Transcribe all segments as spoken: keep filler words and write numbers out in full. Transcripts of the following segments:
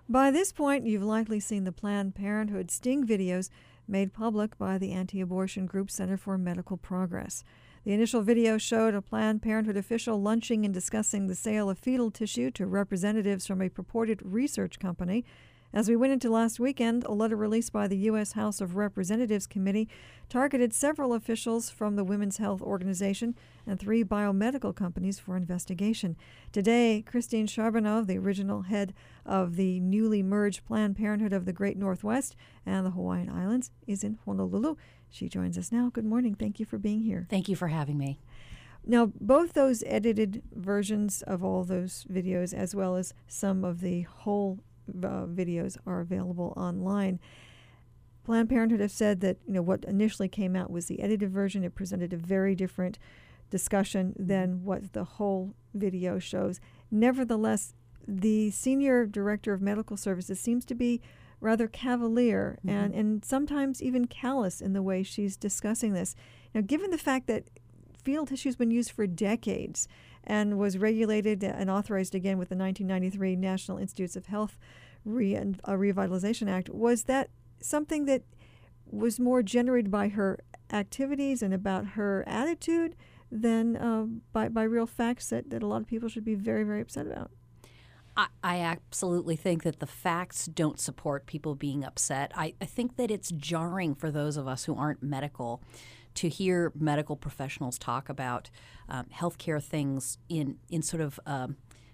By this point, you've likely seen the Planned Parenthood sting videos made public by the anti-abortion group Center for Medical Progress. The initial video showed a Planned Parenthood official lunching and discussing the sale of fetal tissue to representatives from a purported research company. As we went into last weekend, a letter released by the U S House of Representatives Committee targeted several officials from the Women's Health Organization and three biomedical companies for investigation. Today, Christine Charbonneau, the original head of the newly merged Planned Parenthood of the Great Northwest and the Hawaiian Islands, is in Honolulu. She joins us now. Good morning. Thank you for being here. Thank you for having me. Now, both those edited versions of all those videos, as well as some of the whole Uh, videos, are available online. Planned Parenthood have said that, you know, what initially came out was the edited version. It presented a very different discussion than what the whole video shows. Nevertheless, the senior director of medical services seems to be rather cavalier mm-hmm. and, and sometimes even callous in the way she's discussing this. Now, given the fact that fetal tissue has been used for decades and was regulated and authorized again with the nineteen ninety-three National Institutes of Health Re- uh, Revitalization Act, was that something that was more generated by her activities and about her attitude than uh, by, by real facts that, that a lot of people should be very, very upset about? I, I absolutely think that the facts don't support people being upset. I, I think that it's jarring for those of us who aren't medical to hear medical professionals talk about um, healthcare things in, in sort of um,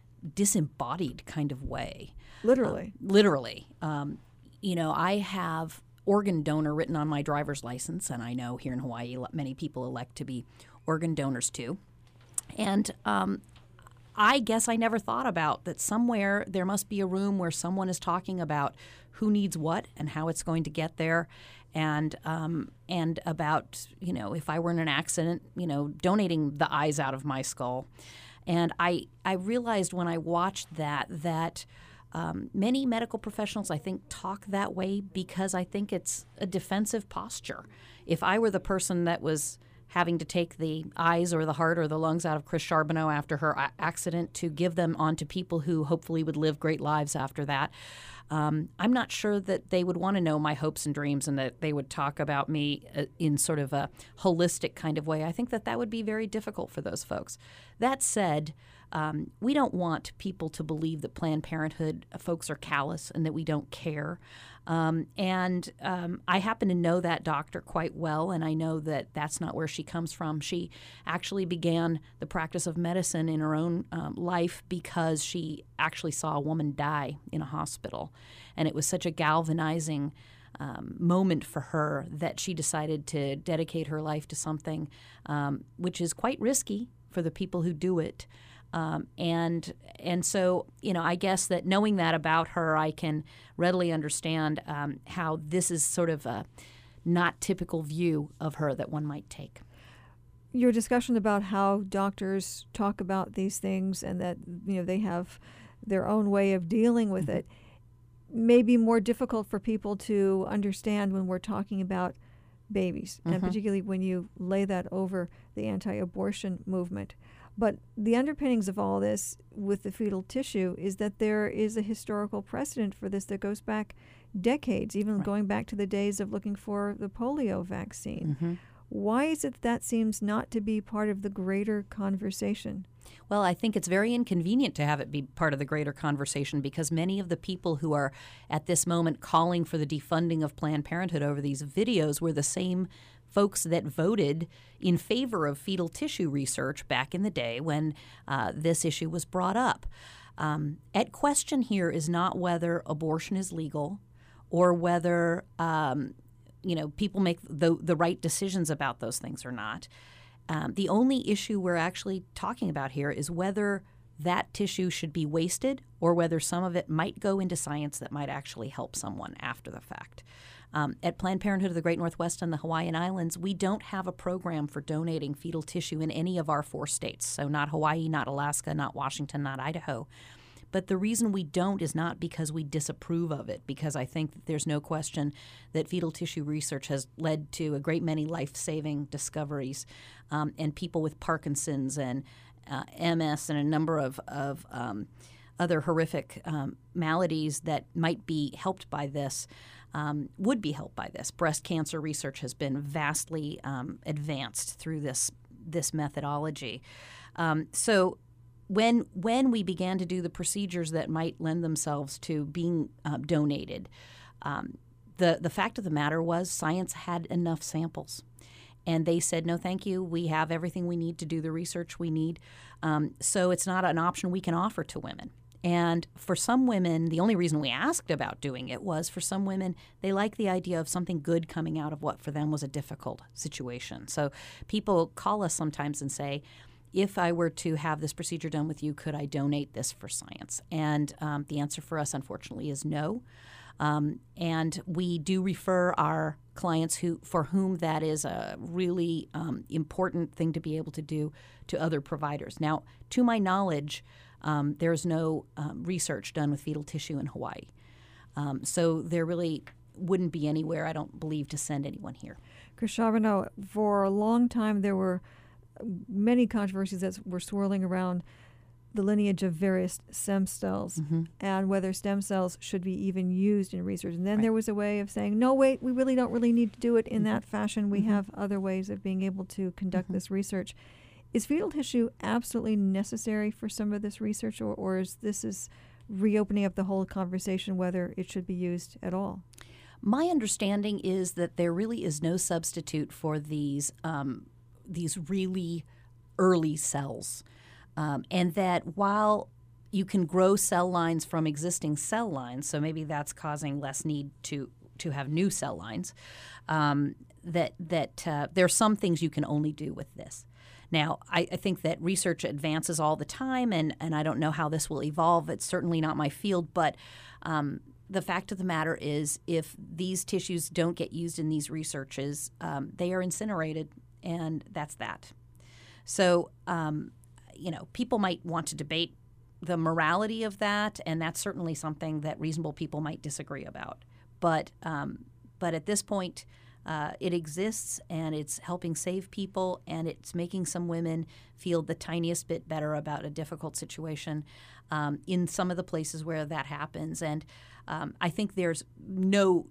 disembodied kind of way. Literally. Uh, literally. Um, you know, I have organ donor written on my driver's license, and I know here in Hawaii many people elect to be organ donors too. And um, I guess I never thought about that somewhere there must be a room where someone is talking about who needs what and how it's going to get there, and um, and about, you know, if I were in an accident, you know, donating the eyes out of my skull. And I, I realized when I watched that that um, many medical professionals, I think, talk that way because I think it's a defensive posture. If I were the person that was having to take the eyes or the heart or the lungs out of Chris Charbonneau after her a- accident to give them on to people who hopefully would live great lives after that, Um, I'm not sure that they would want to know my hopes and dreams and that they would talk about me uh, in sort of a holistic kind of way. I think that that would be very difficult for those folks. That said, um, we don't want people to believe that Planned Parenthood folks are callous and that we don't care. Um, and um, I happen to know that doctor quite well, and I know that that's not where she comes from. She actually began the practice of medicine in her own um, life because she actually saw a woman die in a hospital. And it was such a galvanizing um, moment for her that she decided to dedicate her life to something um, which is quite risky for the people who do it. Um, and and so, you know, I guess that knowing that about her, I can readily understand um, how this is sort of a not typical view of her that one might take. Your discussion about how doctors talk about these things and that, you know, they have their own way of dealing with mm-hmm. it may be more difficult for people to understand when we're talking about babies, mm-hmm. and particularly when you lay that over the anti-abortion movement. But the underpinnings of all this with the fetal tissue is that there is a historical precedent for this that goes back decades, even right. going back to the days of looking for the polio vaccine. Mm-hmm. Why is it that seems not to be part of the greater conversation? Well, I think it's very inconvenient to have it be part of the greater conversation because many of the people who are at this moment calling for the defunding of Planned Parenthood over these videos were the same folks that voted in favor of fetal tissue research back in the day when uh, this issue was brought up. Um, at question here is not whether abortion is legal or whether um, you know people make the the right decisions about those things or not. Um, the only issue we're actually talking about here is whether that tissue should be wasted or whether some of it might go into science that might actually help someone after the fact. Um, at Planned Parenthood of the Great Northwest and the Hawaiian Islands, we don't have a program for donating fetal tissue in any of our four states, so not Hawaii, not Alaska, not Washington, not Idaho. But the reason we don't is not because we disapprove of it, because I think that there's no question that fetal tissue research has led to a great many life-saving discoveries, um, and people with Parkinson's and uh, M S and a number of, of um, other horrific um, maladies that might be helped by this, um, would be helped by this. Breast cancer research has been vastly um, advanced through this this methodology. Um, so when when we began to do the procedures that might lend themselves to being uh, donated, um, the the fact of the matter was science had enough samples. And they said, no, thank you. We have everything we need to do the research we need. Um, so it's not an option we can offer to women. And for some women, the only reason we asked about doing it was for some women, they like the idea of something good coming out of what for them was a difficult situation. So people call us sometimes and say, if I were to have this procedure done with you, could I donate this for science? And um, the answer for us, unfortunately, is no. Um, and we do refer our clients who for whom that is a really um, important thing to be able to do to other providers. Now, to my knowledge, um, there's no um, research done with fetal tissue in Hawaii. Um, so there really wouldn't be anywhere, I don't believe, to send anyone here. Chris Charbonneau, for a long time there were many controversies that were swirling around the lineage of various stem cells mm-hmm. and whether stem cells should be even used in research. And then right. there was a way of saying, no, wait, we really don't really need to do it in mm-hmm. that fashion. We mm-hmm. have other ways of being able to conduct mm-hmm. this research. Is fetal tissue absolutely necessary for some of this research, or, or is this is reopening up the whole conversation whether it should be used at all? My understanding is that there really is no substitute for these um, these really early cells. Um, and that while you can grow cell lines from existing cell lines, so maybe that's causing less need to to have new cell lines, um, that that uh, there are some things you can only do with this. Now, I, I think that research advances all the time, and, and I don't know how this will evolve. It's certainly not my field, but um, the fact of the matter is if these tissues don't get used in these researches, um, they are incinerated, and that's that. So, um, you know, people might want to debate the morality of that, and that's certainly something that reasonable people might disagree about. But um, but at this point, uh, it exists, and it's helping save people, and it's making some women feel the tiniest bit better about a difficult situation um, in some of the places where that happens. And um, I think there's no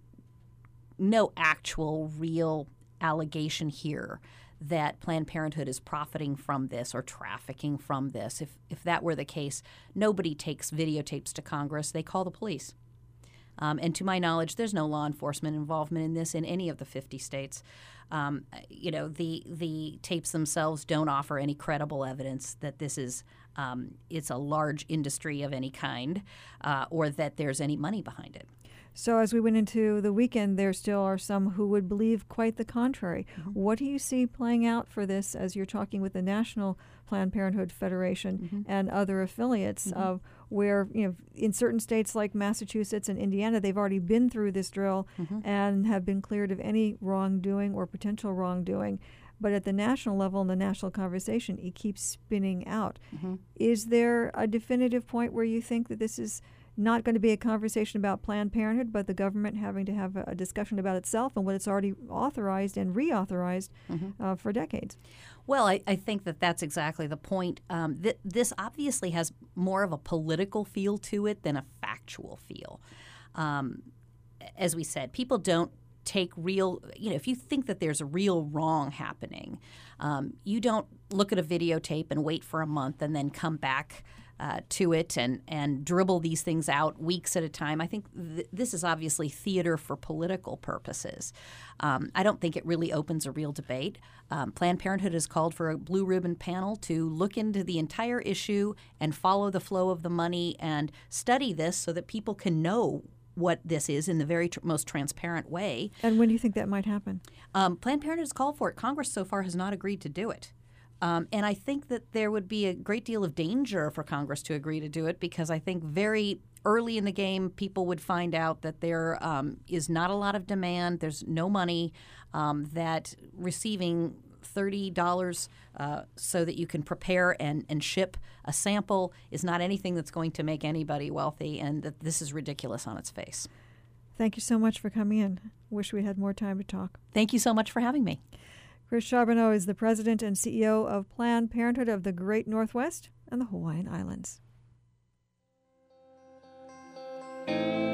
no actual real allegation here that Planned Parenthood is profiting from this or trafficking from this. If if that were the case, nobody takes videotapes to Congress. They call the police. Um, and to my knowledge, there's no law enforcement involvement in this in any of the fifty states. Um, you know, the the tapes themselves don't offer any credible evidence that this is um, it's a large industry of any kind uh, or that there's any money behind it. So as we went into the weekend, there still are some who would believe quite the contrary. Mm-hmm. What do you see playing out for this as you're talking with the National Planned Parenthood Federation mm-hmm. and other affiliates mm-hmm. of where, you know, in certain states like Massachusetts and Indiana, they've already been through this drill mm-hmm. and have been cleared of any wrongdoing or potential wrongdoing. But at the national level, in the national conversation, it keeps spinning out. Mm-hmm. Is there a definitive point where you think that this is not going to be a conversation about Planned Parenthood, but the government having to have a, a discussion about itself and what it's already authorized and reauthorized mm-hmm. uh, for decades? Well, I, I think that that's exactly the point. Um, th- this obviously has more of a political feel to it than a factual feel. Um, as we said, people don't take real, you know, if you think that there's a real wrong happening, um, you don't look at a videotape and wait for a month and then come back Uh, to it and, and dribble these things out weeks at a time. I think th- this is obviously theater for political purposes. Um, I don't think it really opens a real debate. Um, Planned Parenthood has called for a blue ribbon panel to look into the entire issue and follow the flow of the money and study this so that people can know what this is in the very tr- most transparent way. And when do you think that might happen? Um, Planned Parenthood has called for it. Congress so far has not agreed to do it. Um, and I think that there would be a great deal of danger for Congress to agree to do it because I think very early in the game people would find out that there um, is not a lot of demand, there's no money, um, that receiving thirty dollars uh, so that you can prepare and, and ship a sample is not anything that's going to make anybody wealthy, and that this is ridiculous on its face. Thank you so much for coming in. Wish we had more time to talk. Thank you so much for having me. Chris Charbonneau is the president and C E O of Planned Parenthood of the Great Northwest and the Hawaiian Islands. you.